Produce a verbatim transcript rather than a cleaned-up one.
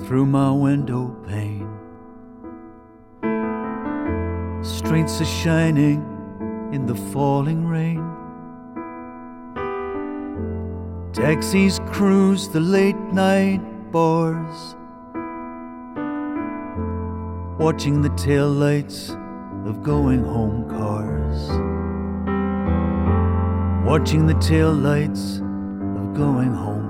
through my window pane. Streets are shining in the falling rain. Taxis cruise the late night bars, watching the taillights of going home cars. Watching the taillights of going home